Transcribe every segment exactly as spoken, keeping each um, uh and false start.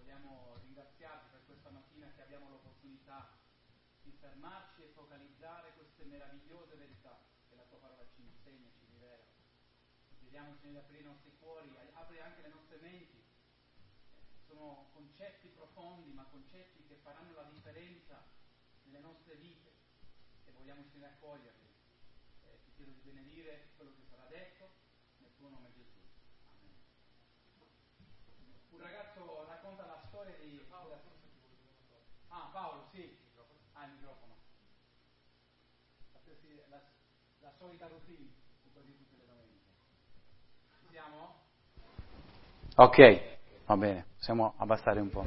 vogliamo ringraziarti per questa mattina che abbiamo l'opportunità di fermarci e focalizzare queste meravigliose verità che la tua parola ci insegna, ci rivela. Chiediamo, Signore, di aprire i nostri cuori, apri anche le nostre menti. Sono concetti profondi, ma concetti che faranno la differenza nelle nostre vite e vogliamo, Signore, accoglierli. Eh, ti chiedo di benedire quello che sarà detto nel tuo nome, Gesù. Amen. Un ragazzo racconta la storia di Paolo. Ah, Paolo, sì. Ah, il microfono. La, la solita routine, così tutte le domeniche. Ci siamo? Ok, va bene, possiamo abbassare un po'.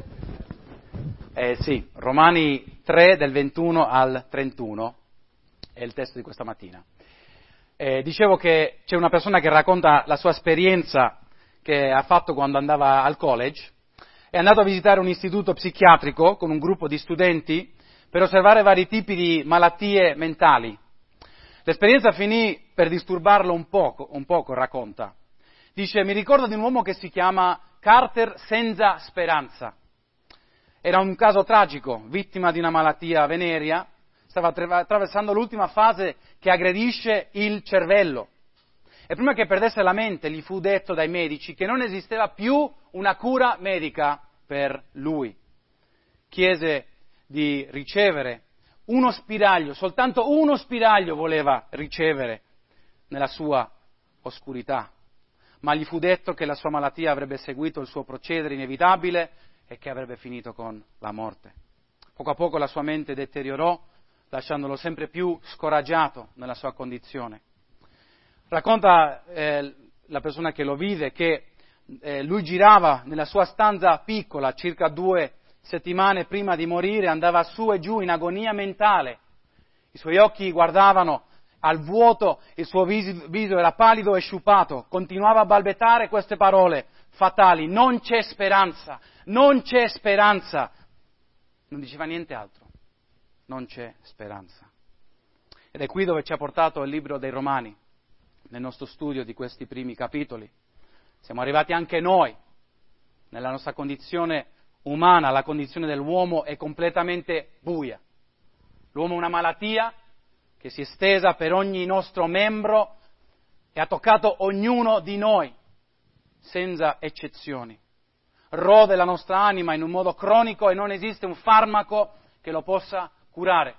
Eh, sì, Romani tre del ventuno al trentuno è il testo di questa mattina. Eh, dicevo che c'è una persona che racconta la sua esperienza che ha fatto quando andava al college. È andato a visitare un istituto psichiatrico con un gruppo di studenti per osservare vari tipi di malattie mentali. L'esperienza finì per disturbarlo un poco, un poco, racconta. Dice, mi ricordo di un uomo che si chiama Carter senza speranza. Era un caso tragico, vittima di una malattia venerea, stava attraversando l'ultima fase che aggredisce il cervello. E prima che perdesse la mente gli fu detto dai medici che non esisteva più una cura medica per lui. Chiese di ricevere uno spiraglio, soltanto uno spiraglio voleva ricevere nella sua oscurità. Ma gli fu detto che la sua malattia avrebbe seguito il suo procedere inevitabile e che avrebbe finito con la morte. Poco a poco la sua mente deteriorò, lasciandolo sempre più scoraggiato nella sua condizione. Racconta eh, la persona che lo vide che eh, lui girava nella sua stanza piccola circa due settimane prima di morire, andava su e giù in agonia mentale. I suoi occhi guardavano al vuoto, il suo viso era pallido e sciupato, continuava a balbettare queste parole fatali, non c'è speranza, non c'è speranza, non diceva niente altro, non c'è speranza. Ed è qui dove ci ha portato il libro dei Romani, nel nostro studio di questi primi capitoli. Siamo arrivati anche noi, nella nostra condizione umana, la condizione dell'uomo è completamente buia. L'uomo ha una malattia che si è estesa per ogni nostro membro e ha toccato ognuno di noi, senza eccezioni. Rode la nostra anima in un modo cronico e non esiste un farmaco che lo possa curare.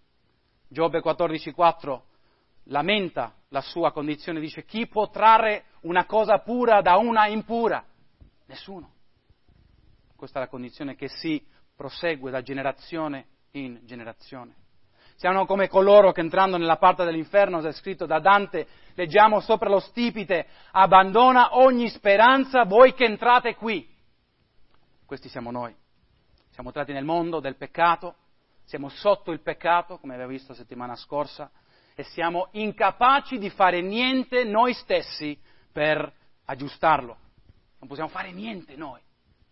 Giobbe quattordici quattro lamenta la sua condizione, dice: chi può trarre una cosa pura da una impura? Nessuno. Questa è la condizione che si prosegue da generazione in generazione. Siamo come coloro che entrando nella parte dell'inferno, è scritto da Dante, leggiamo sopra lo stipite, abbandona ogni speranza voi che entrate qui. Questi siamo noi. Siamo entrati nel mondo del peccato, siamo sotto il peccato, come abbiamo visto la settimana scorsa, e siamo incapaci di fare niente noi stessi per aggiustarlo. Non possiamo fare niente noi.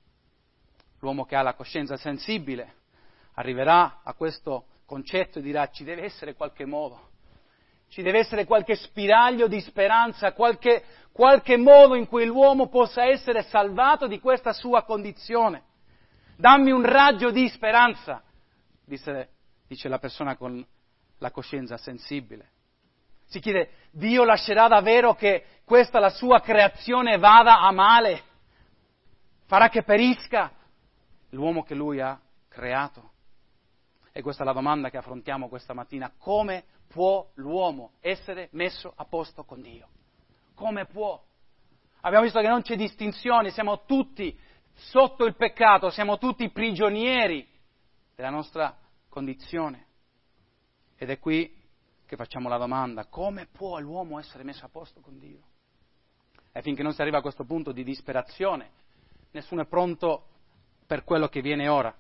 L'uomo che ha la coscienza sensibile arriverà a questo concetto e dirà: ci deve essere qualche modo, ci deve essere qualche spiraglio di speranza, qualche, qualche modo in cui l'uomo possa essere salvato di questa sua condizione. Dammi un raggio di speranza, dice, dice la persona con la coscienza sensibile. Si chiede: Dio lascerà davvero che questa la sua creazione vada a male? Farà che perisca l'uomo che lui ha creato? E questa è la domanda che affrontiamo questa mattina. Come può l'uomo essere messo a posto con Dio? Come può? Abbiamo visto che non c'è distinzione, siamo tutti sotto il peccato, siamo tutti prigionieri della nostra condizione. Ed è qui che facciamo la domanda: come può l'uomo essere messo a posto con Dio? E finché non si arriva a questo punto di disperazione, nessuno è pronto per quello che viene ora.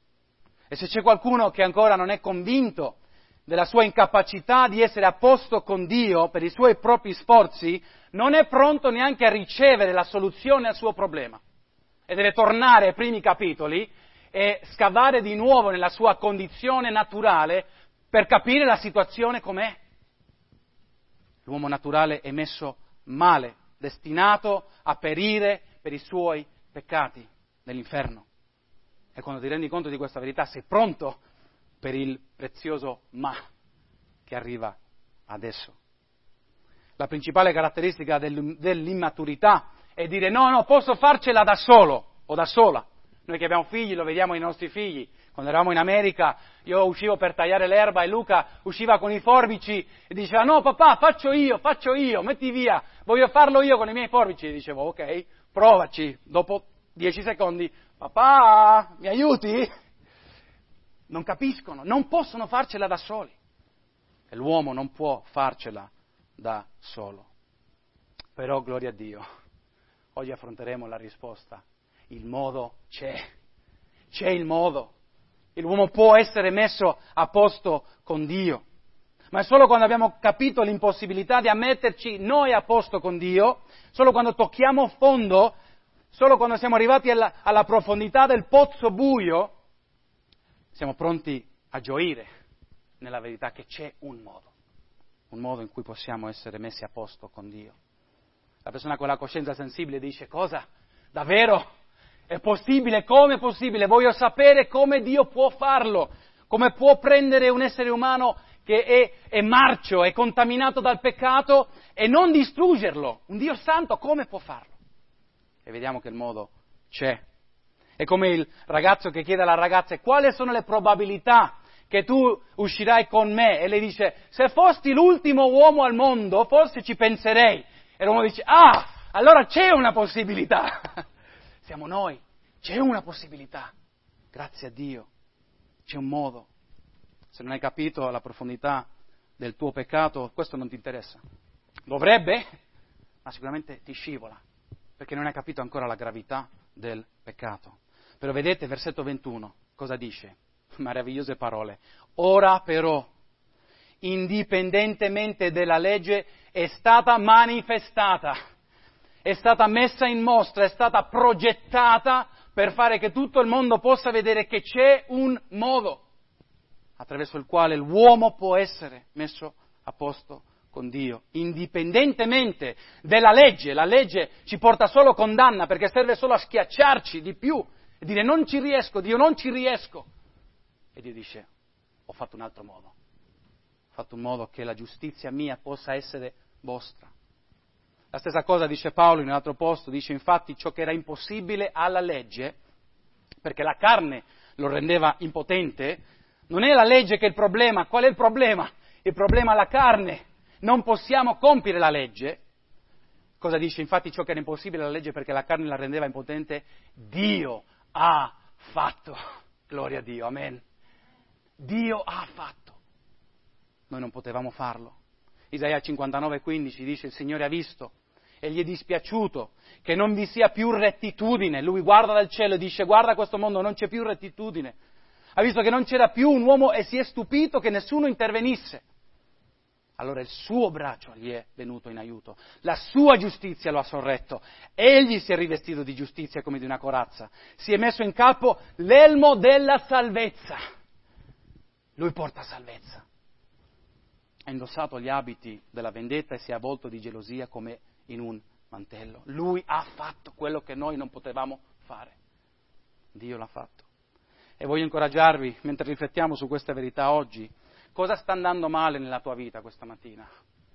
E se c'è qualcuno che ancora non è convinto della sua incapacità di essere a posto con Dio per i suoi propri sforzi, non è pronto neanche a ricevere la soluzione al suo problema. E deve tornare ai primi capitoli e scavare di nuovo nella sua condizione naturale per capire la situazione com'è. L'uomo naturale è messo male, destinato a perire per i suoi peccati nell'inferno. E quando ti rendi conto di questa verità sei pronto per il prezioso ma che arriva adesso. La principale caratteristica dell'immaturità è dire no, no, posso farcela da solo o da sola. Noi che abbiamo figli lo vediamo ai nostri figli. Quando eravamo in America io uscivo per tagliare l'erba e Luca usciva con i forbici e diceva no papà faccio io, faccio io, metti via, voglio farlo io con i miei forbici. E dicevo ok, provaci. Dopo dieci secondi, papà mi aiuti? Non capiscono, non possono farcela da soli. E l'uomo non può farcela da solo. Però gloria a Dio, oggi affronteremo la risposta. Il modo c'è, c'è il modo. L'uomo può essere messo a posto con Dio, ma è solo quando abbiamo capito l'impossibilità di metterci noi a posto con Dio, solo quando tocchiamo fondo, solo quando siamo arrivati alla, alla profondità del pozzo buio, siamo pronti a gioire nella verità che c'è un modo, un modo in cui possiamo essere messi a posto con Dio. La persona con la coscienza sensibile dice cosa? Davvero? È possibile? Come è possibile? Voglio sapere come Dio può farlo, come può prendere un essere umano che è, è marcio, è contaminato dal peccato e non distruggerlo. Un Dio santo come può farlo? E vediamo che il modo c'è. È come il ragazzo che chiede alla ragazza quali sono le probabilità che tu uscirai con me, e lei dice se fossi l'ultimo uomo al mondo forse ci penserei, e l'uomo dice ah, allora c'è una possibilità. Siamo noi, c'è una possibilità, grazie a Dio, c'è un modo. Se non hai capito la profondità del tuo peccato, questo non ti interessa. Dovrebbe, ma sicuramente ti scivola, perché non hai capito ancora la gravità del peccato. Però vedete, versetto ventuno, cosa dice? Meravigliose parole. Ora però, indipendentemente dalla legge, è stata manifestata, è stata messa in mostra, è stata progettata per fare che tutto il mondo possa vedere che c'è un modo attraverso il quale l'uomo può essere messo a posto con Dio, indipendentemente dalla legge. La legge ci porta solo condanna perché serve solo a schiacciarci di più e dire non ci riesco, Dio non ci riesco. E Dio dice ho fatto un altro modo, ho fatto un modo che la giustizia mia possa essere vostra. La stessa cosa dice Paolo in un altro posto, dice infatti ciò che era impossibile alla legge, perché la carne lo rendeva impotente, non è la legge che è il problema. Qual è il problema? Il problema è la carne. Non possiamo compiere la legge. Cosa dice? Infatti ciò che era impossibile alla legge perché la carne la rendeva impotente, Dio ha fatto. Gloria a Dio, amen. Dio ha fatto. Noi non potevamo farlo. Isaia cinquantanove quindici dice il Signore ha visto e gli è dispiaciuto che non vi sia più rettitudine. Lui guarda dal cielo e dice guarda questo mondo, non c'è più rettitudine. Ha visto che non c'era più un uomo e si è stupito che nessuno intervenisse. Allora il suo braccio gli è venuto in aiuto, la sua giustizia lo ha sorretto, egli si è rivestito di giustizia come di una corazza, si è messo in capo l'elmo della salvezza. Lui porta salvezza. Ha indossato gli abiti della vendetta e si è avvolto di gelosia come in un mantello. Lui ha fatto quello che noi non potevamo fare. Dio l'ha fatto. E voglio incoraggiarvi, mentre riflettiamo su questa verità oggi, cosa sta andando male nella tua vita questa mattina?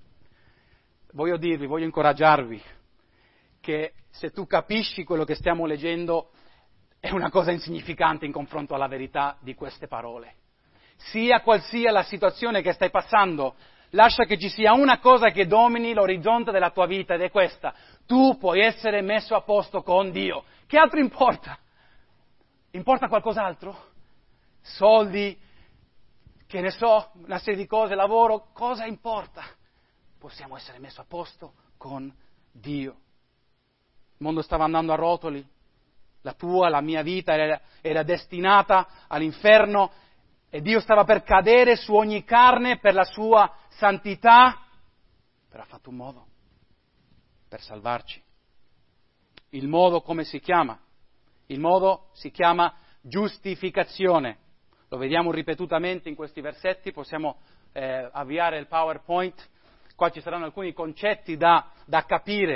Voglio dirvi, voglio incoraggiarvi che se tu capisci quello che stiamo leggendo è una cosa insignificante in confronto alla verità di queste parole. Sia qual sia la situazione che stai passando, lascia che ci sia una cosa che domini l'orizzonte della tua vita ed è questa: tu puoi essere messo a posto con Dio. Che altro importa? Importa qualcos'altro? Soldi, che ne so, una serie di cose, lavoro, cosa importa? Possiamo essere messi a posto con Dio. Il mondo stava andando a rotoli, la tua, la mia vita era, era destinata all'inferno e Dio stava per cadere su ogni carne per la sua santità, però ha fatto un modo per salvarci. Il modo come si chiama? Il modo si chiama giustificazione. Lo vediamo ripetutamente in questi versetti, possiamo eh, avviare il PowerPoint. Qua ci saranno alcuni concetti da, da capire.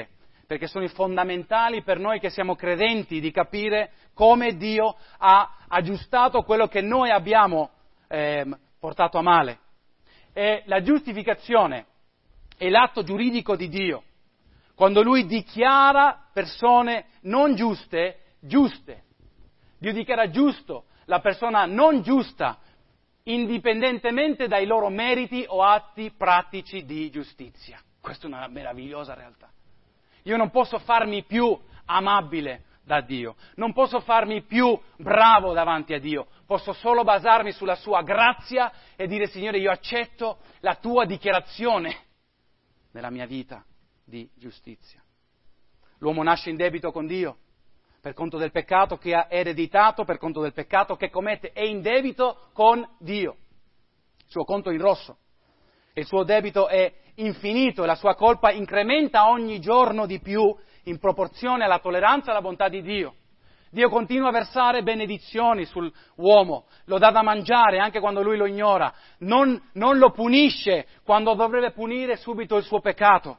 perché sono fondamentali per noi che siamo credenti di capire come Dio ha aggiustato quello che noi abbiamo eh, portato a male. E la giustificazione è l'atto giuridico di Dio, quando Lui dichiara persone non giuste, giuste. Dio dichiara giusto la persona non giusta, indipendentemente dai loro meriti o atti pratici di giustizia. Questa è una meravigliosa realtà. Io non posso farmi più amabile da Dio, non posso farmi più bravo davanti a Dio, posso solo basarmi sulla sua grazia e dire: Signore, io accetto la tua dichiarazione nella mia vita di giustizia. L'uomo nasce in debito con Dio per conto del peccato che ha ereditato, per conto del peccato che commette, è in debito con Dio. Il suo conto è in rosso, il suo debito è infinito e la sua colpa incrementa ogni giorno di più in proporzione alla tolleranza e alla bontà di Dio. Dio continua a versare benedizioni sull'uomo, lo dà da mangiare anche quando lui lo ignora, non, non lo punisce quando dovrebbe punire subito il suo peccato.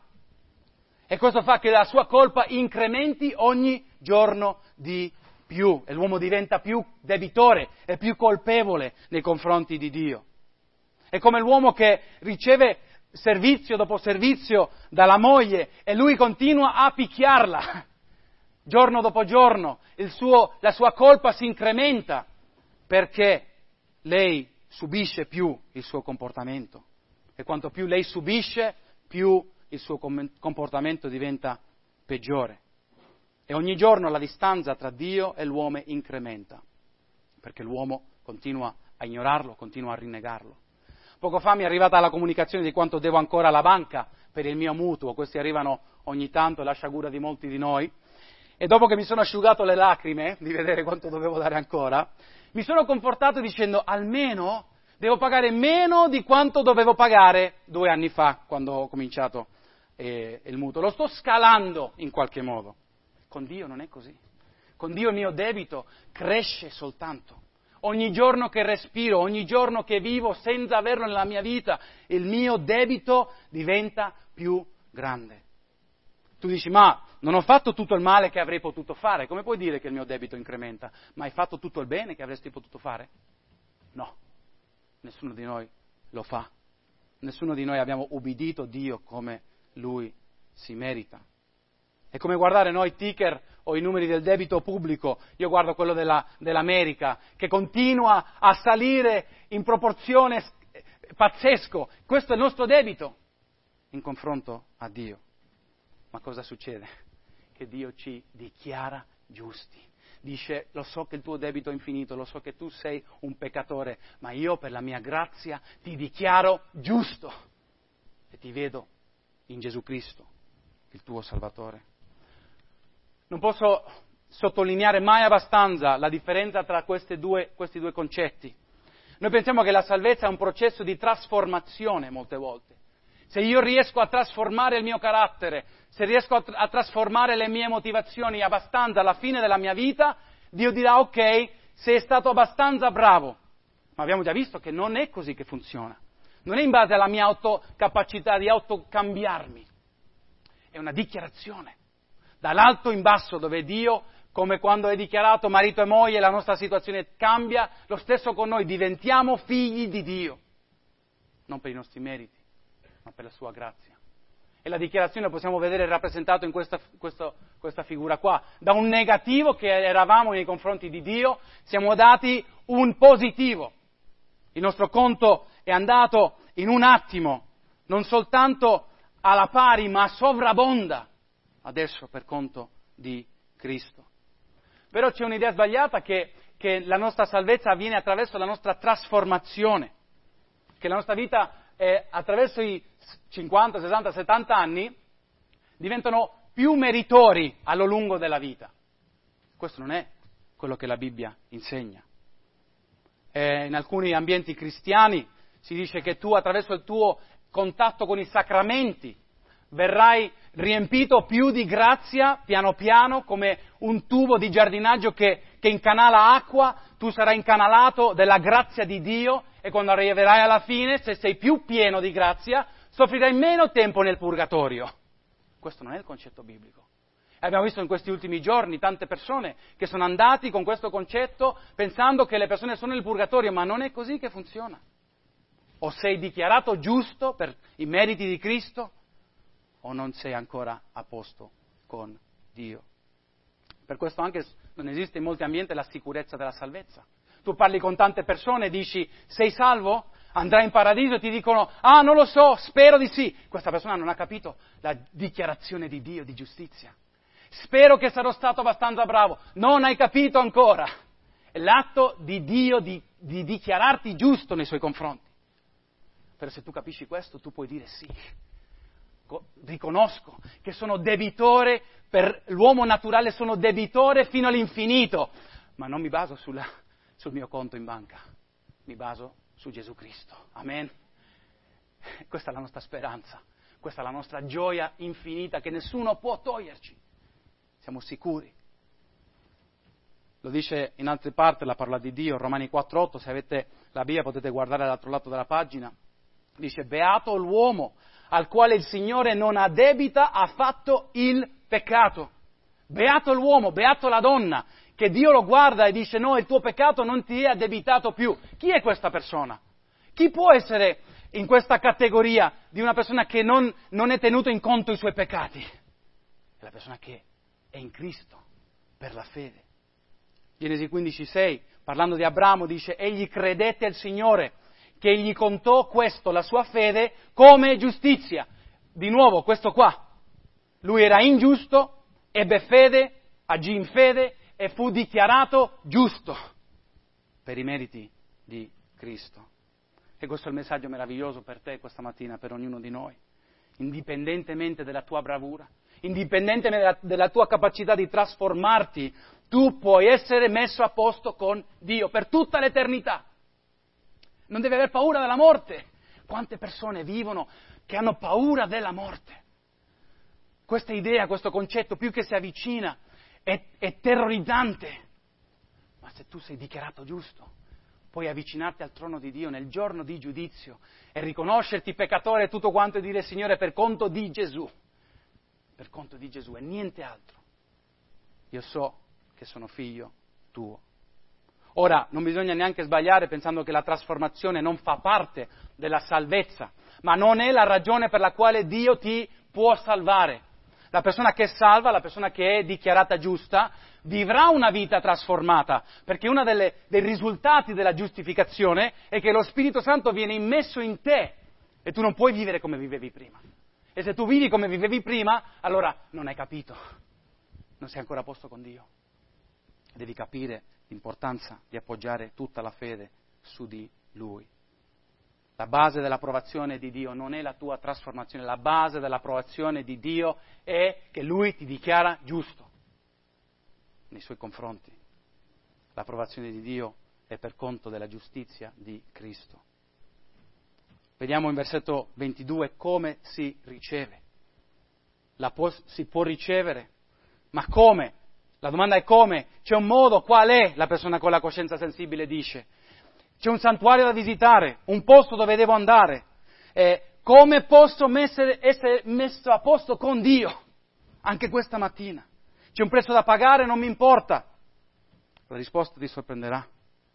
E questo fa che la sua colpa incrementi ogni giorno di più e l'uomo diventa più debitore e più colpevole nei confronti di Dio. È come l'uomo che riceve servizio dopo servizio dalla moglie e lui continua a picchiarla. Giorno dopo giorno il suo, la sua colpa si incrementa perché lei subisce più il suo comportamento e quanto più lei subisce, più il suo comportamento diventa peggiore. E ogni giorno la distanza tra Dio e l'uomo incrementa perché l'uomo continua a ignorarlo, continua a rinnegarlo. Poco fa mi è arrivata la comunicazione di quanto devo ancora alla banca per il mio mutuo, questi arrivano ogni tanto, la sciagura di molti di noi, e dopo che mi sono asciugato le lacrime di vedere quanto dovevo dare ancora, mi sono confortato dicendo: almeno devo pagare meno di quanto dovevo pagare due anni fa, quando ho cominciato eh, il mutuo. Lo sto scalando in qualche modo. Con Dio non è così. Con Dio il mio debito cresce soltanto. Ogni giorno che respiro, ogni giorno che vivo senza averlo nella mia vita, il mio debito diventa più grande. Tu dici: ma non ho fatto tutto il male che avrei potuto fare, come puoi dire che il mio debito incrementa? Ma hai fatto tutto il bene che avresti potuto fare? No, nessuno di noi lo fa. Nessuno di noi abbiamo ubbidito Dio come Lui si merita. È come guardare noi i ticker o i numeri del debito pubblico. Io guardo quello della, dell'America, che continua a salire in proporzione pazzesco. Questo è il nostro debito in confronto a Dio. Ma cosa succede? Che Dio ci dichiara giusti. Dice: lo so che il tuo debito è infinito, lo so che tu sei un peccatore, ma io per la mia grazia ti dichiaro giusto e ti vedo in Gesù Cristo, il tuo Salvatore. Non posso sottolineare mai abbastanza la differenza tra questi due, questi due concetti. Noi pensiamo che la salvezza è un processo di trasformazione molte volte. Se io riesco a trasformare il mio carattere, se riesco a, tra- a trasformare le mie motivazioni abbastanza alla fine della mia vita, Dio dirà: ok, sei stato abbastanza bravo. Ma abbiamo già visto che non è così che funziona. Non è in base alla mia autocapacità di autocambiarmi. È una dichiarazione. Dall'alto in basso, dove Dio, come quando è dichiarato marito e moglie, la nostra situazione cambia, lo stesso con noi, diventiamo figli di Dio. Non per i nostri meriti, ma per la sua grazia. E la dichiarazione possiamo vedere rappresentato in questa, questa, questa figura qua. Da un negativo che eravamo nei confronti di Dio, siamo dati un positivo. Il nostro conto è andato in un attimo, non soltanto alla pari, ma sovrabbonda adesso per conto di Cristo. Però c'è un'idea sbagliata che, che la nostra salvezza avviene attraverso la nostra trasformazione, che la nostra vita eh, attraverso i cinquanta, sessanta, settanta anni diventano più meritori allo lungo della vita. Questo non è quello che la Bibbia insegna. Eh, in alcuni ambienti cristiani si dice che tu attraverso il tuo contatto con i sacramenti verrai riempito più di grazia piano piano, come un tubo di giardinaggio che, che incanala acqua, tu sarai incanalato della grazia di Dio e quando arriverai alla fine, se sei più pieno di grazia, soffrirai meno tempo nel purgatorio. Questo non è il concetto biblico. Abbiamo visto in questi ultimi giorni tante persone che sono andati con questo concetto pensando che le persone sono nel purgatorio, ma non è così che funziona. O sei dichiarato giusto per i meriti di Cristo, o non sei ancora a posto con Dio. Per questo anche non esiste in molti ambienti la sicurezza della salvezza. Tu parli con tante persone e dici, sei salvo? Andrai in paradiso e ti dicono, ah, non lo so, spero di sì. Questa persona non ha capito la dichiarazione di Dio di giustizia. Spero che sarò stato abbastanza bravo. Non hai capito ancora. È l'atto di Dio di, di dichiararti giusto nei suoi confronti. Però se tu capisci questo, tu puoi dire sì. Riconosco che sono debitore, per l'uomo naturale sono debitore fino all'infinito, ma non mi baso sulla, sul mio conto in banca, mi baso su Gesù Cristo. Amen. Questa è la nostra speranza, questa è la nostra gioia infinita che nessuno può toglierci. Siamo sicuri. Lo dice in altre parti la parola di Dio, Romani quattro otto, se avete la Bibbia potete guardare all'altro lato della pagina. Dice, beato l'uomo al quale il Signore non addebita affatto il peccato. Beato l'uomo, beato la donna, che Dio lo guarda e dice, no, il tuo peccato non ti è addebitato più. Chi è questa persona? Chi può essere in questa categoria di una persona che non, non è tenuto in conto i suoi peccati? È la persona che è in Cristo, per la fede. Genesi quindici sei, parlando di Abramo, dice, egli credette al Signore, che gli contò questo, la sua fede, come giustizia. Di nuovo, questo qua. Lui era ingiusto, ebbe fede, agì in fede e fu dichiarato giusto per i meriti di Cristo. E questo è il messaggio meraviglioso per te questa mattina, per ognuno di noi. Indipendentemente dalla tua bravura, indipendentemente della, della tua capacità di trasformarti, tu puoi essere messo a posto con Dio per tutta l'eternità. Non devi aver paura della morte. Quante persone vivono che hanno paura della morte? Questa idea, questo concetto, più che si avvicina, è, è terrorizzante. Ma se tu sei dichiarato giusto, puoi avvicinarti al trono di Dio nel giorno di giudizio e riconoscerti peccatore e tutto quanto e dire, Signore, per conto di Gesù, per conto di Gesù e niente altro. Io so che sono figlio tuo. Ora, non bisogna neanche sbagliare pensando che la trasformazione non fa parte della salvezza, ma non è la ragione per la quale Dio ti può salvare. La persona che è salva, la persona che è dichiarata giusta, vivrà una vita trasformata, perché uno dei risultati della giustificazione è che lo Spirito Santo viene immesso in te e tu non puoi vivere come vivevi prima. E se tu vivi come vivevi prima, allora non hai capito, non sei ancora a posto con Dio. Devi capire l'importanza di appoggiare tutta la fede su di Lui. La base dell'approvazione di Dio non è la tua trasformazione, la base dell'approvazione di Dio è che Lui ti dichiara giusto nei Suoi confronti. L'approvazione di Dio è per conto della giustizia di Cristo. Vediamo in versetto ventidue come si riceve. La può, si può ricevere, ma come? La domanda è come? C'è un modo? Qual è? La persona con la coscienza sensibile dice. C'è un santuario da visitare, un posto dove devo andare. Eh, come posso essere, essere messo a posto con Dio? Anche questa mattina. C'è un prezzo da pagare, non mi importa. La risposta ti sorprenderà.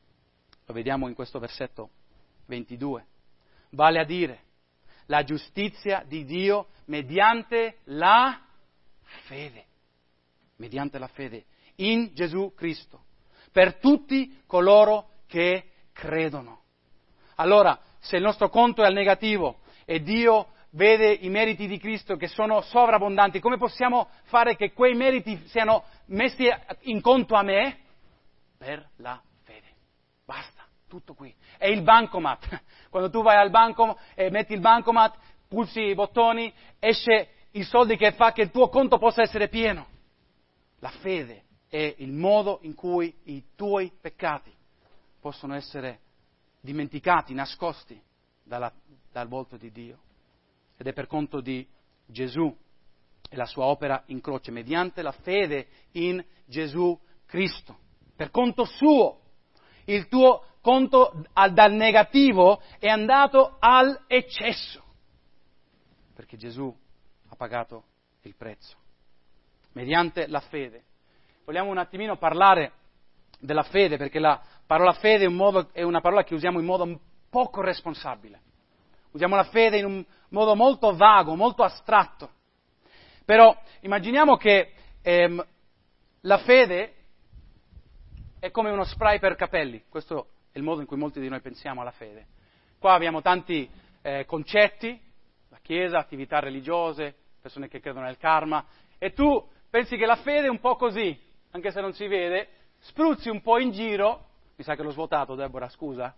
Lo vediamo in questo versetto ventidue. Vale a dire, la giustizia di Dio mediante la fede. Mediante la fede in Gesù Cristo. Per tutti coloro che credono. Allora, se il nostro conto è al negativo e Dio vede i meriti di Cristo che sono sovrabbondanti, come possiamo fare che quei meriti siano messi in conto a me? Per la fede. Basta, tutto qui. È il bancomat. Quando tu vai al banco e metti il bancomat, pulsi i bottoni, esce i soldi che fa che il tuo conto possa essere pieno. La fede è il modo in cui i tuoi peccati possono essere dimenticati, nascosti dalla, dal volto di Dio. Ed è per conto di Gesù e la sua opera in croce, mediante la fede in Gesù Cristo. Per conto suo, il tuo conto dal negativo è andato all'eccesso, perché Gesù ha pagato il prezzo. mediante la fede. Vogliamo un attimino parlare della fede, perché la parola fede è, un modo, è una parola che usiamo in modo poco responsabile. Usiamo la fede in un modo molto vago, molto astratto. Però immaginiamo che ehm, la fede è come uno spray per capelli. Questo è il modo in cui molti di noi pensiamo alla fede. Qua abbiamo tanti eh, concetti, la Chiesa, attività religiose, persone che credono nel karma, e tu pensi che la fede è un po' così, anche se non si vede, spruzzi un po' in giro, mi sa che l'ho svuotato, Deborah, scusa,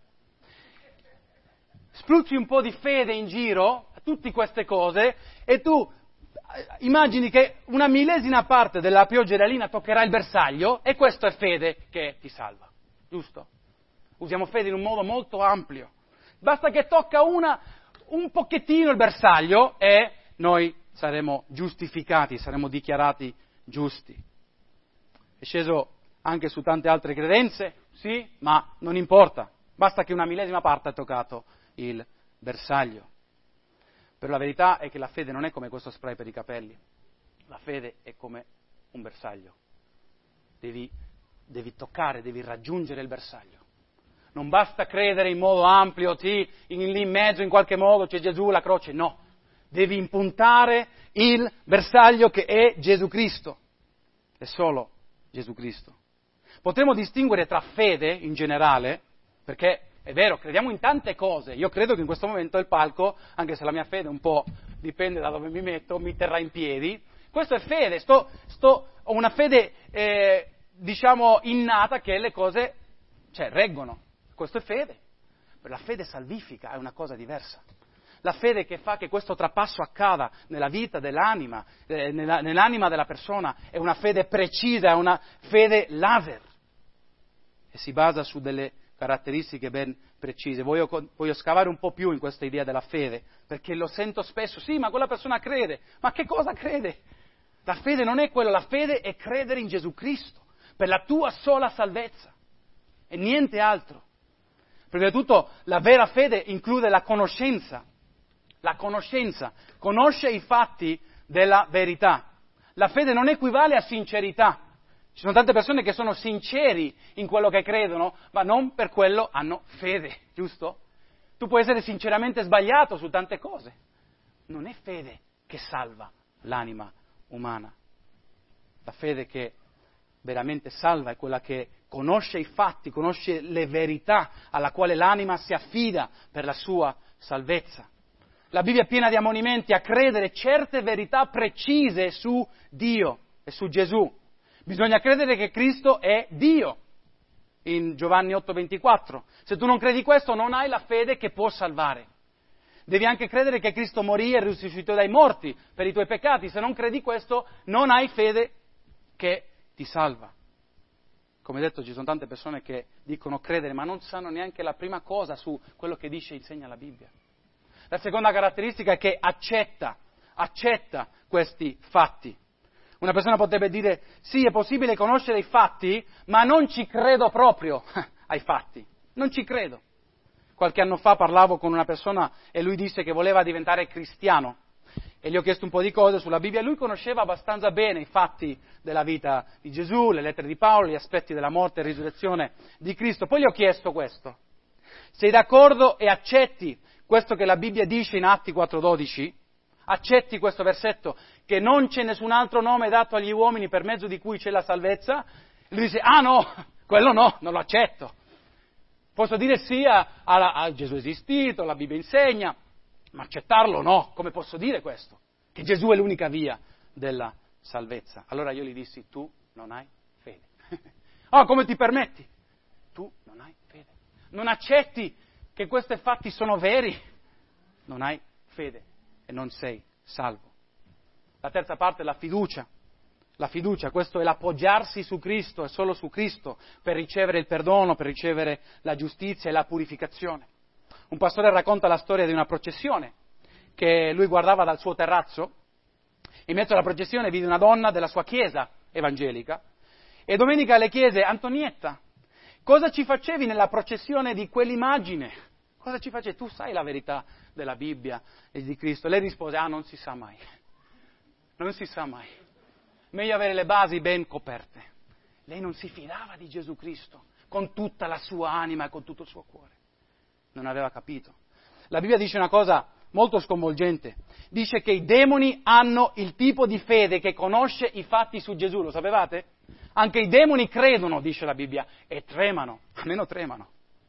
spruzzi un po' di fede in giro, tutte queste cose, e tu immagini che una millesima parte della pioggia realina toccherà il bersaglio, e questo è fede che ti salva, giusto? Usiamo fede in un modo molto ampio. Basta che tocca una, un pochettino il bersaglio e noi saremo giustificati, saremo dichiarati giusti. È sceso anche su tante altre credenze, sì, ma non importa. Basta che una millesima parte ha toccato il bersaglio. Però la verità è che la fede non è come questo spray per i capelli. La fede è come un bersaglio. Devi, devi toccare, devi raggiungere il bersaglio. Non basta credere in modo ampio, sì, in, lì in mezzo in qualche modo c'è Gesù, la croce, no. Devi impuntare il bersaglio che è Gesù Cristo. È solo Gesù Cristo. Potremmo distinguere tra fede in generale, perché è vero, crediamo in tante cose. Io credo che in questo momento il palco, anche se la mia fede un po' dipende da dove mi metto, mi terrà in piedi. Questo è fede, sto, sto, ho una fede, eh, diciamo, innata che le cose, cioè, reggono. Questo è fede. Però la fede salvifica è una cosa diversa. La fede che fa che questo trapasso accada nella vita dell'anima, eh, nella, nell'anima della persona, è una fede precisa, è una fede laser. E si basa su delle caratteristiche ben precise. Voglio, voglio scavare un po' più in questa idea della fede, perché lo sento spesso, sì, ma quella persona crede. Ma che cosa crede? La fede non è quello, la fede è credere in Gesù Cristo, per la tua sola salvezza, e niente altro. Prima di tutto, la vera fede include la conoscenza. La conoscenza, conosce i fatti della verità. La fede non equivale a sincerità. Ci sono tante persone che sono sinceri in quello che credono, ma non per quello hanno fede, giusto? Tu puoi essere sinceramente sbagliato su tante cose. Non è fede che salva l'anima umana. La fede che veramente salva è quella che conosce i fatti, conosce le verità alla quale l'anima si affida per la sua salvezza. La Bibbia è piena di ammonimenti a credere certe verità precise su Dio e su Gesù. Bisogna credere che Cristo è Dio, in Giovanni otto ventiquattro. Se tu non credi questo, non hai la fede che può salvare. Devi anche credere che Cristo morì e risuscitò dai morti per i tuoi peccati. Se non credi questo, non hai fede che ti salva. Come detto, ci sono tante persone che dicono credere, ma non sanno neanche la prima cosa su quello che dice e insegna la Bibbia. La seconda caratteristica è che accetta, accetta questi fatti. Una persona potrebbe dire, sì, è possibile conoscere i fatti, ma non ci credo proprio ai fatti. Non ci credo. Qualche anno fa parlavo con una persona e lui disse che voleva diventare cristiano. E gli ho chiesto un po' di cose sulla Bibbia e lui conosceva abbastanza bene i fatti della vita di Gesù, le lettere di Paolo, gli aspetti della morte e risurrezione di Cristo. Poi gli ho chiesto questo. Sei d'accordo e accetti questo che la Bibbia dice in Atti quattro dodici? Accetti questo versetto, che non c'è nessun altro nome dato agli uomini per mezzo di cui c'è la salvezza? E lui dice, ah no, quello no, non lo accetto. Posso dire sì a, a, a Gesù è esistito, la Bibbia insegna, ma accettarlo no, come posso dire questo? Che Gesù è l'unica via della salvezza. Allora io gli dissi, tu non hai fede. Oh, come ti permetti? Tu non hai fede. Non accetti che questi fatti sono veri, non hai fede e non sei salvo. La terza parte è la fiducia. La fiducia, questo è l'appoggiarsi su Cristo e solo su Cristo per ricevere il perdono, per ricevere la giustizia e la purificazione. Un pastore racconta la storia di una processione che lui guardava dal suo terrazzo. In mezzo alla processione vide una donna della sua chiesa evangelica e domenica le chiese, Antonietta, cosa ci facevi nella processione di quell'immagine? Cosa ci facevi? Tu sai la verità della Bibbia e di Cristo. Lei rispose, ah, non si sa mai. Non si sa mai. meglio avere le basi ben coperte. Lei non si fidava di Gesù Cristo con tutta la sua anima e con tutto il suo cuore. Non aveva capito. La Bibbia dice una cosa molto sconvolgente. Dice che i demoni hanno il tipo di fede che conosce i fatti su Gesù, lo sapevate? Anche i demoni credono, dice la Bibbia, e tremano, almeno tremano.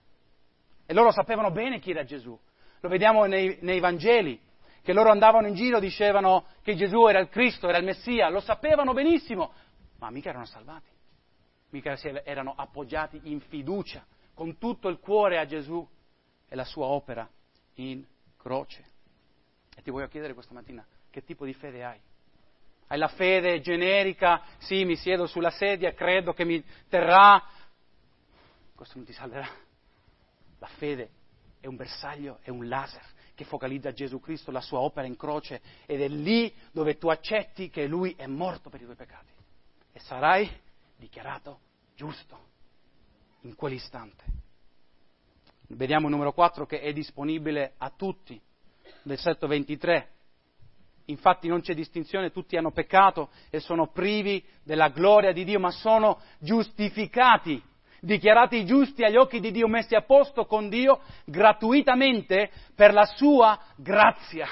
E loro sapevano bene chi era Gesù. Lo vediamo nei, nei Vangeli, che loro andavano in giro, dicevano che Gesù era il Cristo, era il Messia, lo sapevano benissimo, ma mica erano salvati. Mica erano appoggiati in fiducia, con tutto il cuore a Gesù e la sua opera in croce. E ti voglio chiedere questa mattina, che tipo di fede hai? Hai la fede generica, sì, mi siedo sulla sedia e credo che mi terrà. Questo non ti salverà. La fede è un bersaglio, è un laser che focalizza Gesù Cristo, la sua opera in croce, ed è lì dove tu accetti che Lui è morto per i tuoi peccati. E sarai dichiarato giusto in quell'istante. Vediamo il numero quattro che è disponibile a tutti. Versetto ventitré. Infatti non c'è distinzione, tutti hanno peccato e sono privi della gloria di Dio, ma sono giustificati, dichiarati giusti agli occhi di Dio, messi a posto con Dio gratuitamente per la sua grazia.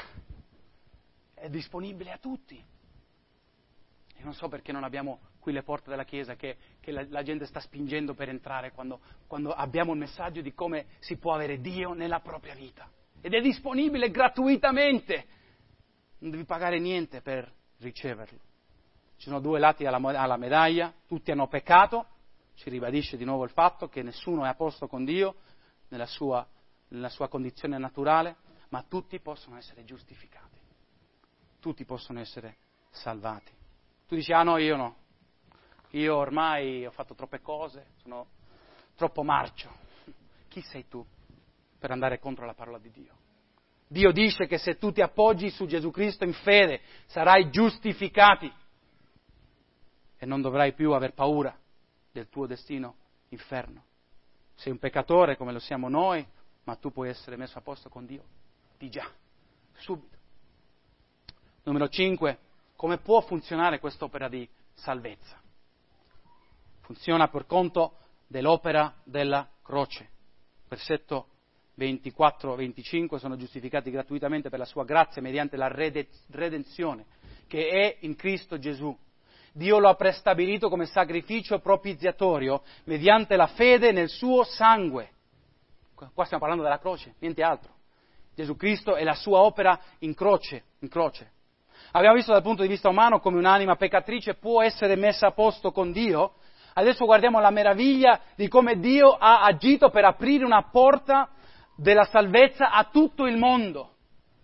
È disponibile a tutti. E non so perché non abbiamo qui le porte della Chiesa che, che la, la gente sta spingendo per entrare quando, quando abbiamo il messaggio di come si può avere Dio nella propria vita. Ed è disponibile gratuitamente. Non devi pagare niente per riceverlo. Ci sono due lati alla, alla medaglia, tutti hanno peccato, ci ribadisce di nuovo il fatto che nessuno è a posto con Dio nella sua, nella sua condizione naturale, ma tutti possono essere giustificati, tutti possono essere salvati. Tu dici, ah no, io no, io ormai ho fatto troppe cose, sono troppo marcio. Chi sei tu per andare contro la parola di Dio? Dio dice che se tu ti appoggi su Gesù Cristo in fede sarai giustificati e non dovrai più aver paura del tuo destino inferno. Sei un peccatore come lo siamo noi, ma tu puoi essere messo a posto con Dio di già, subito. Numero cinque, come può funzionare quest'opera di salvezza? Funziona per conto dell'opera della croce. Versetto ventiquattro venticinque, sono giustificati gratuitamente per la sua grazia mediante la redenzione che è in Cristo Gesù. Dio lo ha prestabilito come sacrificio propiziatorio mediante la fede nel suo sangue. Qua stiamo parlando della croce, niente altro. Gesù Cristo è la sua opera in croce, in croce. Abbiamo visto dal punto di vista umano come un'anima peccatrice può essere messa a posto con Dio. Adesso guardiamo la meraviglia di come Dio ha agito per aprire una porta della salvezza a tutto il mondo,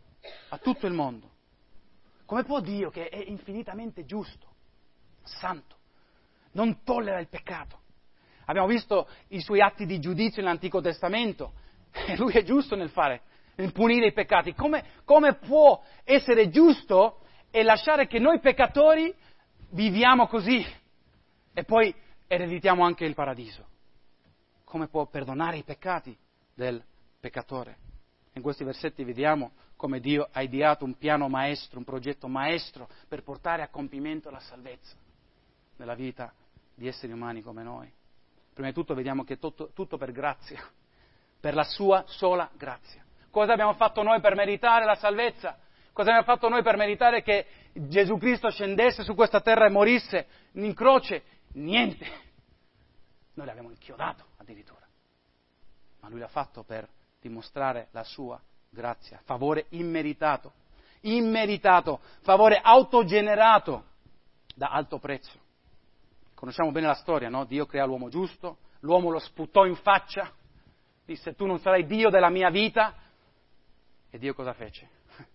a tutto il mondo. Come può Dio, che è infinitamente giusto, santo, non tollera il peccato? Abbiamo visto i suoi atti di giudizio nell'Antico Testamento, e Lui è giusto nel fare, nel punire i peccati. Come, come può essere giusto e lasciare che noi peccatori viviamo così e poi ereditiamo anche il paradiso? Come può perdonare i peccati del peccatore? In questi versetti vediamo come Dio ha ideato un piano maestro, un progetto maestro per portare a compimento la salvezza nella vita di esseri umani come noi. Prima di tutto vediamo che tutto, tutto per grazia, per la sua sola grazia. Cosa abbiamo fatto noi per meritare la salvezza? Cosa abbiamo fatto noi per meritare che Gesù Cristo scendesse su questa terra e morisse in croce? Niente. Noi l'abbiamo inchiodato addirittura. Ma Lui l'ha fatto per dimostrare la sua grazia, favore immeritato, immeritato, favore autogenerato da alto prezzo. Conosciamo bene la storia, no? Dio crea l'uomo giusto, l'uomo lo sputò in faccia, disse tu non sarai Dio della mia vita, e Dio cosa fece?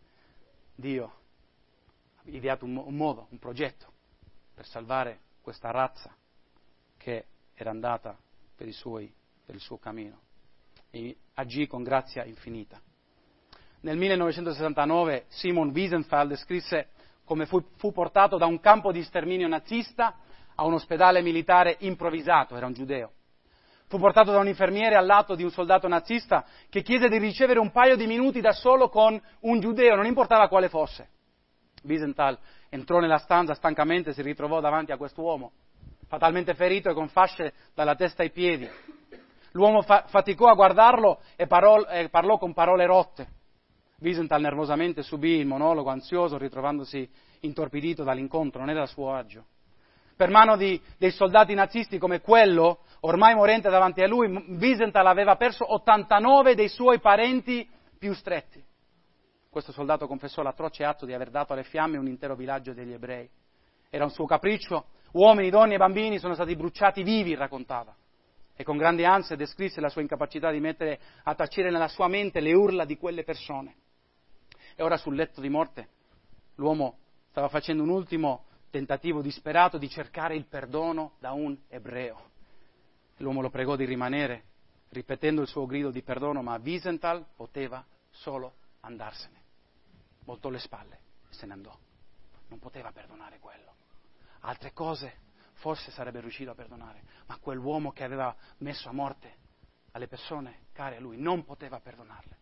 Dio ha ideato un, un modo, un progetto per salvare questa razza che era andata per, i suoi, per il suo cammino, e agì con grazia infinita. Nel millenovecentosessantanove Simon Wiesenfeld scrisse come fu, fu portato da un campo di sterminio nazista a un ospedale militare improvvisato, era un giudeo. Fu portato da un infermiere al lato di un soldato nazista che chiese di ricevere un paio di minuti da solo con un giudeo, non importava quale fosse. Wiesenthal entrò nella stanza stancamente e si ritrovò davanti a quest'uomo, fatalmente ferito e con fasce dalla testa ai piedi. L'uomo fa- faticò a guardarlo e, parol- e parlò con parole rotte. Wiesenthal nervosamente subì il monologo ansioso, ritrovandosi intorpidito dall'incontro, non era a suo agio. Per mano di, dei soldati nazisti come quello, ormai morente davanti a lui, Wiesenthal aveva perso ottantanove dei suoi parenti più stretti. Questo soldato confessò l'atroce atto di aver dato alle fiamme un intero villaggio degli ebrei. Era un suo capriccio, uomini, donne e bambini sono stati bruciati vivi, raccontava. E con grande ansia descrisse la sua incapacità di mettere a tacere nella sua mente le urla di quelle persone. E ora sul letto di morte l'uomo stava facendo un ultimo tentativo disperato di cercare il perdono da un ebreo. L'uomo lo pregò di rimanere, ripetendo il suo grido di perdono, ma Wiesenthal poteva solo andarsene. Voltò le spalle e se ne andò. Non poteva perdonare quello. Altre cose forse sarebbe riuscito a perdonare, ma quell'uomo che aveva messo a morte alle persone care a lui non poteva perdonarle.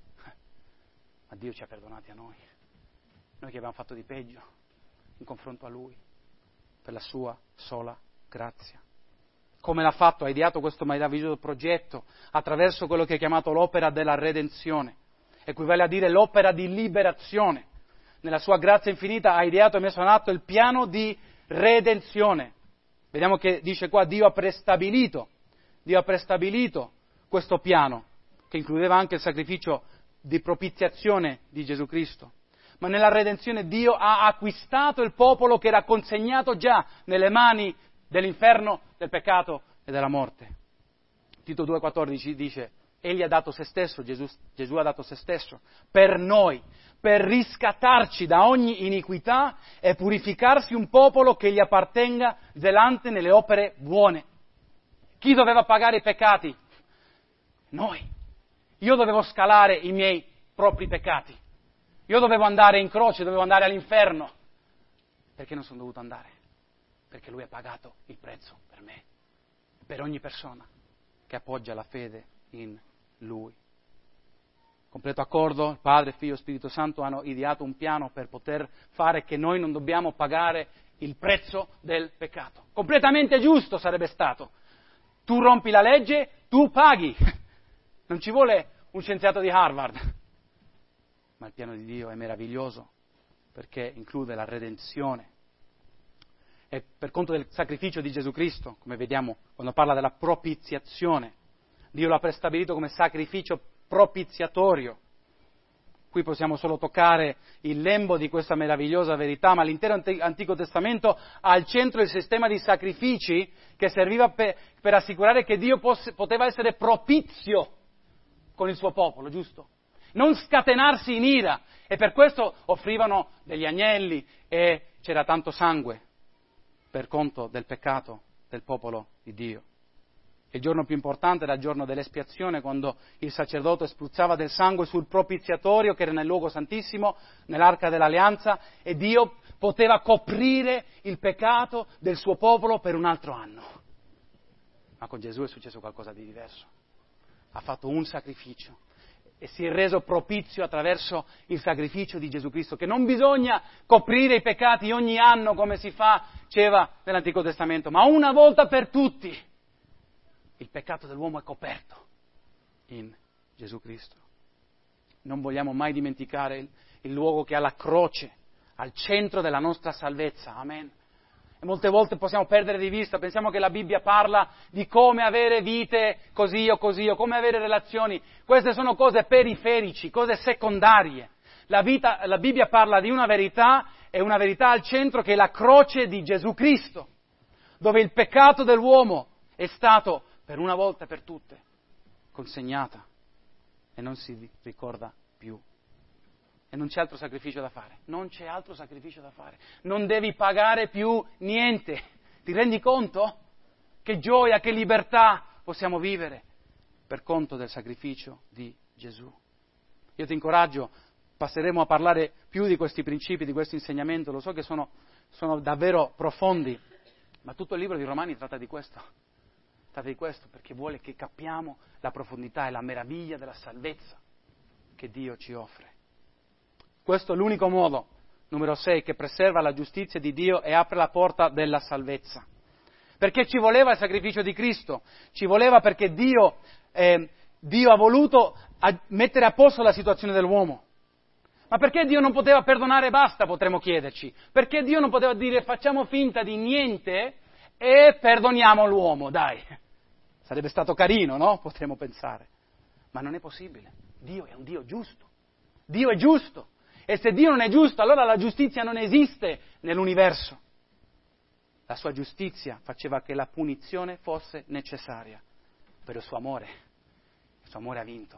Ma Dio ci ha perdonati a noi, noi che abbiamo fatto di peggio in confronto a lui, per la sua sola grazia. Come l'ha fatto? Ha ideato questo meraviglioso progetto attraverso quello che è chiamato l'opera della redenzione, equivale a dire l'opera di liberazione. Nella sua grazia infinita ha ideato e messo in atto il piano di redenzione. Vediamo che dice qua Dio ha prestabilito, Dio ha prestabilito questo piano, che includeva anche il sacrificio di propiziazione di Gesù Cristo. Ma nella redenzione Dio ha acquistato il popolo che era consegnato già nelle mani dell'inferno, del peccato e della morte. Tito due quattordici dice, Egli ha dato se stesso, Gesù, Gesù ha dato se stesso, per noi, per riscattarci da ogni iniquità e purificarsi un popolo che gli appartenga zelante nelle opere buone. Chi doveva pagare i peccati? Noi. Io dovevo scalare i miei propri peccati. Io dovevo andare in croce, dovevo andare all'inferno. Perché non sono dovuto andare? Perché Lui ha pagato il prezzo per me, per ogni persona che appoggia la fede in Lui. Completo accordo, il Padre, Figlio e Spirito Santo hanno ideato un piano per poter fare che noi non dobbiamo pagare il prezzo del peccato. Completamente giusto sarebbe stato. Tu rompi la legge, tu paghi. Non ci vuole un scienziato di Harvard. Ma il piano di Dio è meraviglioso perché include la redenzione. E per conto del sacrificio di Gesù Cristo, come vediamo quando parla della propiziazione, Dio l'ha prestabilito come sacrificio propiziatorio. Qui possiamo solo toccare il lembo di questa meravigliosa verità, ma l'intero Antico Testamento ha al centro il sistema di sacrifici che serviva per, per assicurare che Dio posse, poteva essere propizio con il suo popolo, giusto? Non scatenarsi in ira, e per questo offrivano degli agnelli e c'era tanto sangue per conto del peccato del popolo di Dio. Il giorno più importante era il giorno dell'espiazione, quando il sacerdote spruzzava del sangue sul propiziatorio che era nel luogo santissimo, nell'arca dell'alleanza, e Dio poteva coprire il peccato del suo popolo per un altro anno. Ma con Gesù è successo qualcosa di diverso. Ha fatto un sacrificio e si è reso propizio attraverso il sacrificio di Gesù Cristo, che non bisogna coprire i peccati ogni anno come si faceva nell'Antico Testamento, ma una volta per tutti. Il peccato dell'uomo è coperto in Gesù Cristo. Non vogliamo mai dimenticare il, il luogo che ha la croce al centro della nostra salvezza. Amen. E molte volte possiamo perdere di vista, pensiamo che la Bibbia parla di come avere vite così o così, o come avere relazioni. Queste sono cose periferici, cose secondarie. La, vita, la Bibbia parla di una verità, e una verità al centro che è la croce di Gesù Cristo, dove il peccato dell'uomo è stato per una volta e per tutte consegnata e non si ricorda più. E non c'è altro sacrificio da fare, non c'è altro sacrificio da fare, non devi pagare più niente. Ti rendi conto? Che gioia, che libertà possiamo vivere per conto del sacrificio di Gesù. Io ti incoraggio, passeremo a parlare più di questi principi, di questo insegnamento, lo so che sono, sono davvero profondi, ma tutto il libro di Romani tratta di questo. Tratta di questo perché vuole che capiamo la profondità e la meraviglia della salvezza che Dio ci offre. Questo è l'unico modo numero sei, che preserva la giustizia di Dio e apre la porta della salvezza. Perché ci voleva il sacrificio di Cristo, ci voleva perché Dio, eh, Dio ha voluto a mettere a posto la situazione dell'uomo. Ma perché Dio non poteva perdonare e basta, potremmo chiederci? Perché Dio non poteva dire facciamo finta di niente e perdoniamo l'uomo, dai. Sarebbe stato carino, no? Potremmo pensare. Ma non è possibile. Dio è un Dio giusto. Dio è giusto. E se Dio non è giusto, allora la giustizia non esiste nell'universo. La sua giustizia faceva che la punizione fosse necessaria per il suo amore. Il suo amore ha vinto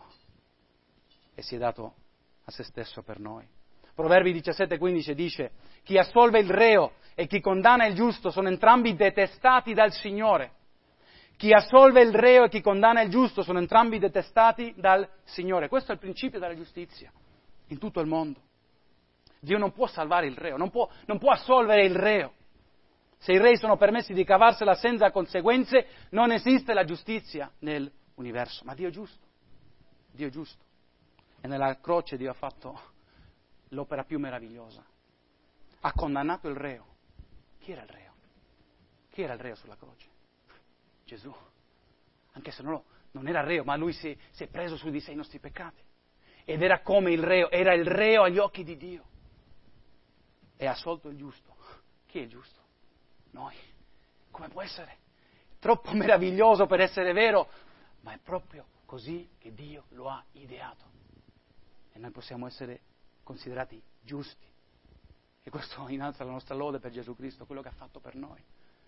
e si è dato a se stesso per noi. Proverbi diciassette quindici dice: chi assolve il reo e chi condanna il giusto sono entrambi detestati dal Signore. Chi assolve il reo e chi condanna il giusto sono entrambi detestati dal Signore. Questo è il principio della giustizia in tutto il mondo. Dio non può salvare il reo, non può, non può assolvere il reo. Se i re sono permessi di cavarsela senza conseguenze, non esiste la giustizia nell'universo. Ma Dio è giusto, Dio è giusto. E nella croce Dio ha fatto l'opera più meravigliosa. Ha condannato il reo. Chi era il reo? Chi era il reo sulla croce? Gesù. Anche se non, lo, non era reo, ma lui si, si è preso su di sé i nostri peccati. Ed era come il reo, era il reo agli occhi di Dio. E ha assolto il giusto. Chi è il giusto? Noi. Come può essere? Troppo meraviglioso per essere vero, ma è proprio così che Dio lo ha ideato. E noi possiamo essere considerati giusti. E questo innalza la nostra lode per Gesù Cristo, quello che ha fatto per noi.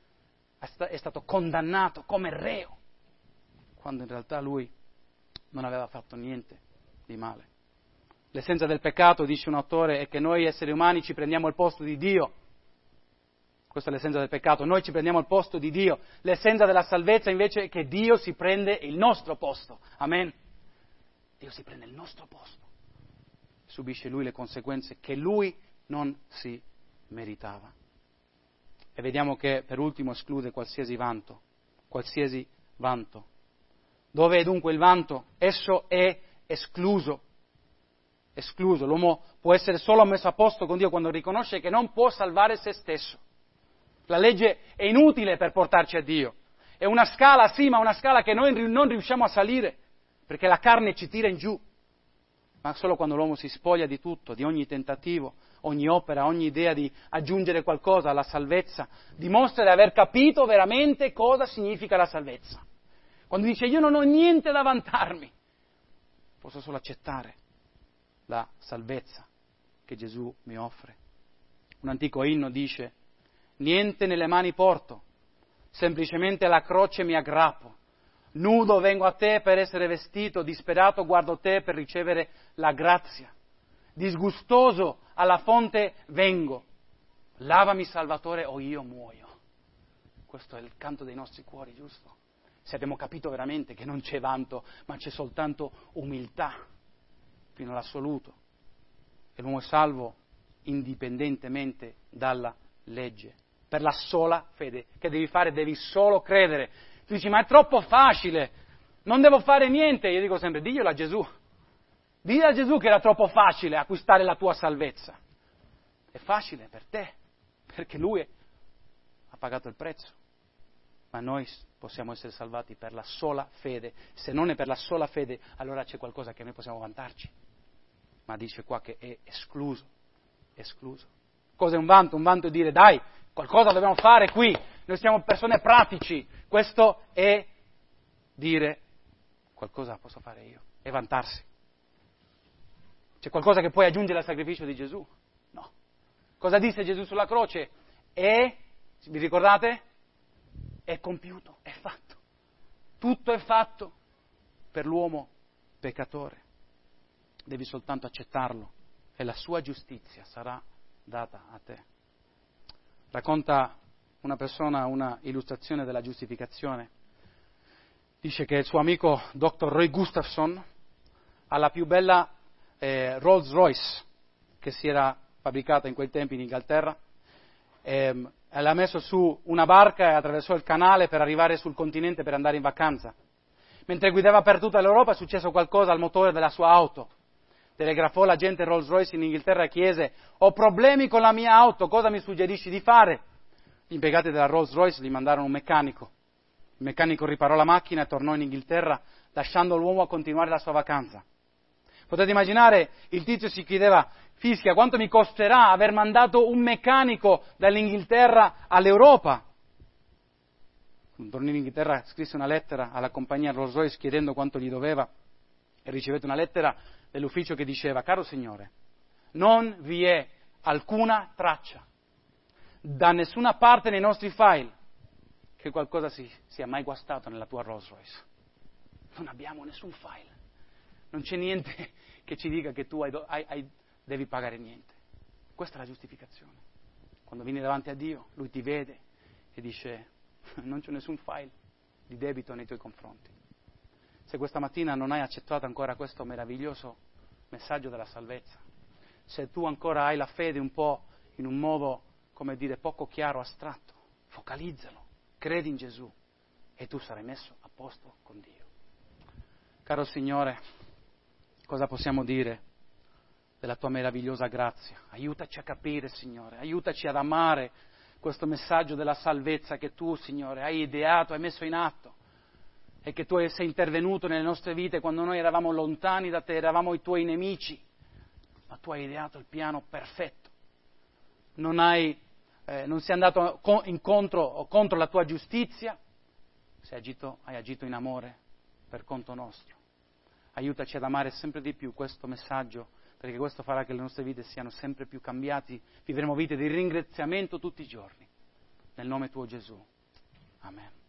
È stato condannato come reo, quando in realtà lui non aveva fatto niente di male. L'essenza del peccato, dice un autore, è che noi esseri umani ci prendiamo il posto di Dio. Questa è l'essenza del peccato, noi ci prendiamo il posto di Dio. L'essenza della salvezza invece è che Dio si prende il nostro posto. Amen. Dio si prende il nostro posto. Subisce Lui le conseguenze che Lui non si meritava. E vediamo che per ultimo esclude qualsiasi vanto. Qualsiasi vanto. Dove è dunque il vanto? Esso è escluso. Escluso. L'uomo può essere solo messo a posto con Dio quando riconosce che non può salvare se stesso. La legge è inutile per portarci a Dio. È una scala, sì, ma una scala che noi non riusciamo a salire, perché la carne ci tira in giù. Ma solo quando l'uomo si spoglia di tutto, di ogni tentativo, ogni opera, ogni idea di aggiungere qualcosa alla salvezza, dimostra di aver capito veramente cosa significa la salvezza. Quando dice io non ho niente da vantarmi, posso solo accettare la salvezza che Gesù mi offre. Un antico inno dice: niente nelle mani porto, semplicemente alla croce mi aggrappo. Nudo vengo a te per essere vestito, disperato guardo te per ricevere la grazia. Disgustoso alla fonte vengo, lavami Salvatore o io muoio. Questo è il canto dei nostri cuori, giusto? Se abbiamo capito veramente che non c'è vanto, ma c'è soltanto umiltà fino all'assoluto. E l'uomo è salvo indipendentemente dalla legge, per la sola fede. Che devi fare? Devi solo credere. Tu dici, ma è troppo facile, non devo fare niente. Io dico sempre, diglielo a Gesù. Diglielo a Gesù che era troppo facile acquistare la tua salvezza. È facile per te, perché Lui ha pagato il prezzo. Ma noi possiamo essere salvati per la sola fede. Se non è per la sola fede, allora c'è qualcosa che noi possiamo vantarci. Ma dice qua che è escluso, escluso. Cos'è un vanto? Un vanto è dire, dai, qualcosa dobbiamo fare qui, noi siamo persone pratici. Questo è dire, qualcosa posso fare io, è vantarsi. C'è qualcosa che puoi aggiungere al sacrificio di Gesù? No. Cosa disse Gesù sulla croce? È, vi ricordate? È compiuto, è fatto. Tutto è fatto per l'uomo peccatore. Devi soltanto accettarlo e la sua giustizia sarà data a te. Racconta una persona una illustrazione della giustificazione. Dice che il suo amico dottor Roy Gustafson ha la più bella eh, Rolls Royce che si era fabbricata in quei tempi in Inghilterra, e, e l'ha messo su una barca e attraversò il canale per arrivare sul continente per andare in vacanza. Mentre guidava per tutta l'Europa è successo qualcosa al motore della sua auto. telegrafò l'agente Rolls Royce in Inghilterra e chiese: ho problemi con la mia auto, cosa mi suggerisci di fare? Gli impiegati della Rolls Royce gli mandarono un meccanico. Il meccanico riparò la macchina e tornò in Inghilterra, lasciando l'uomo a continuare la sua vacanza. Potete immaginare, il tizio si chiedeva: fischia, quanto mi costerà aver mandato un meccanico dall'Inghilterra all'Europa? Quando tornò in Inghilterra scrisse una lettera alla compagnia Rolls Royce chiedendo quanto gli doveva e ricevette una lettera dell'ufficio che diceva: caro signore, non vi è alcuna traccia da nessuna parte nei nostri file che qualcosa si sia mai guastato nella tua Rolls Royce. Non abbiamo nessun file, non c'è niente che ci dica che tu hai, hai, hai, devi pagare niente. Questa è la giustificazione. Quando vieni davanti a Dio, Lui ti vede e dice: non c'è nessun file di debito nei tuoi confronti. Se questa mattina non hai accettato ancora questo meraviglioso messaggio della salvezza, se tu ancora hai la fede un po' in un modo, come dire, poco chiaro, astratto, focalizzalo, credi in Gesù e tu sarai messo a posto con Dio. Caro Signore, cosa possiamo dire della tua meravigliosa grazia? Aiutaci a capire, Signore, aiutaci ad amare questo messaggio della salvezza che tu, Signore, hai ideato, hai messo in atto e che tu sei intervenuto nelle nostre vite quando noi eravamo lontani da te, eravamo i tuoi nemici, ma tu hai ideato il piano perfetto. Non, hai, eh, non sei andato incontro o contro la tua giustizia, sei agito, hai agito in amore per conto nostro. Aiutaci ad amare sempre di più questo messaggio, perché questo farà che le nostre vite siano sempre più cambiate, vivremo vite di ringraziamento tutti i giorni. Nel nome tuo Gesù. Amen.